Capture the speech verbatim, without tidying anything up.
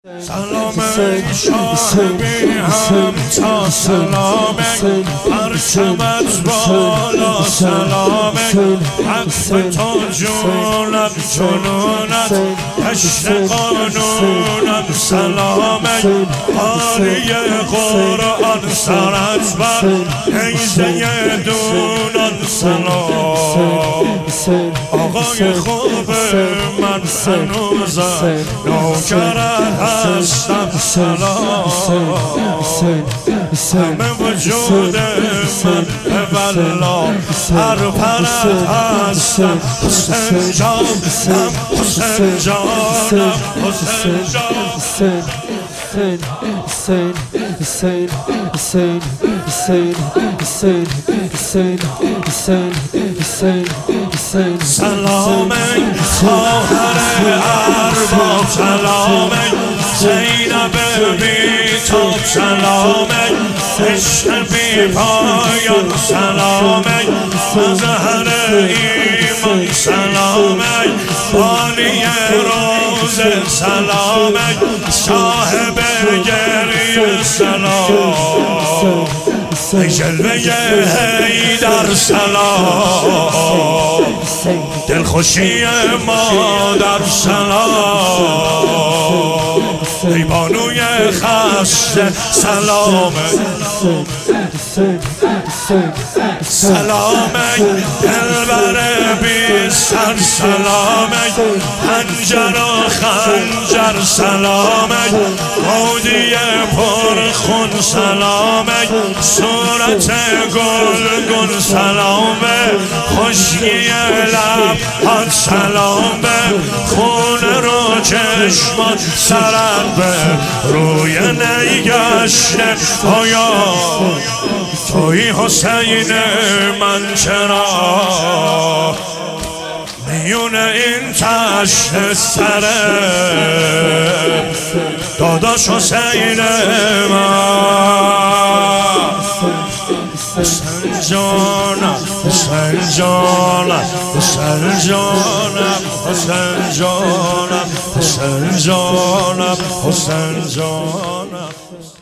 سلام شاهبی همتا سلام پرچمت بالا سلام حق تو جونم جنونت عشق قانونم سلام آری قرآن سرت بر حیزه دونم سلام آقای خوب من هنوزم نوکرت هستم سلام همه وجود من والله هر پرت هستم حسین جانم حسین جانم حسین جانم Hussein, Hussein, Hussein, Hussein, Hussein, Hussein, Hussein, Hussein, Hussein. سلام خواهر ارباب سلام زینب بی‌تاب سلام عشق بی پایان سلام مظهر ایمان سلام بانی روز سلام صاحب گریه سلام جلوه حیدر سلام دلخوشی مادر سلام ای بانوی خسته سلام سلام دلبر بی سر سلام خنجر و خنجر سلام گودی پرخون سلام صورت گل گل سلام خشکی لب هات سلام خون رو چشمات سرت به روی نگشته آیا توی حسین من چرا میون این تشت سره داداش حسین من حسین جانم حسین جانم حسین جانم حسین جانم حسین جانم حسین جانم